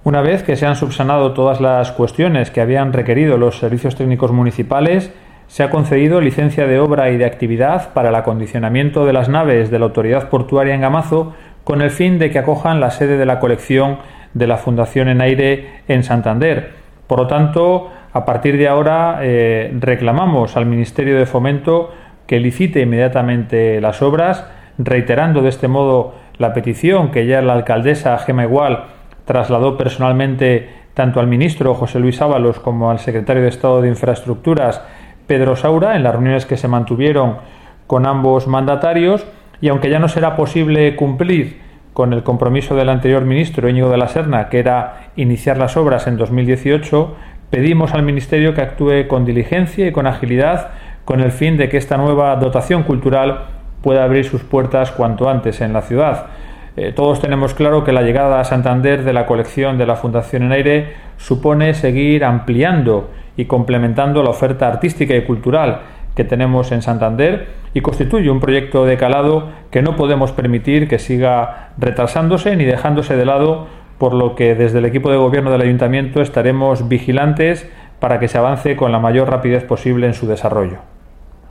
Una vez que se han subsanado todas las cuestiones que habían requerido los servicios técnicos municipales, se ha concedido licencia de obra y de actividad para el acondicionamiento de las naves de la Autoridad Portuaria en Gamazo con el fin de que acojan la sede de la colección de la Fundación Enaire en Santander. Por lo tanto, a partir de ahora reclamamos al Ministerio de Fomento que licite inmediatamente las obras, reiterando de este modo la petición que ya la alcaldesa Gema Igual trasladó personalmente tanto al ministro José Luis Ábalos como al secretario de Estado de Infraestructuras Pedro Saura en las reuniones que se mantuvieron con ambos mandatarios, y aunque ya no será posible cumplir con el compromiso del anterior ministro Íñigo de la Serna, que era iniciar las obras en 2018, pedimos al Ministerio que actúe con diligencia y con agilidad con el fin de que esta nueva dotación cultural pueda abrir sus puertas cuanto antes en la ciudad. Todos tenemos claro que la llegada a Santander de la colección de la Fundación Enaire supone seguir ampliando y complementando la oferta artística y cultural que tenemos en Santander y constituye un proyecto de calado que no podemos permitir que siga retrasándose ni dejándose de lado, por lo que desde el equipo de gobierno del Ayuntamiento estaremos vigilantes para que se avance con la mayor rapidez posible en su desarrollo.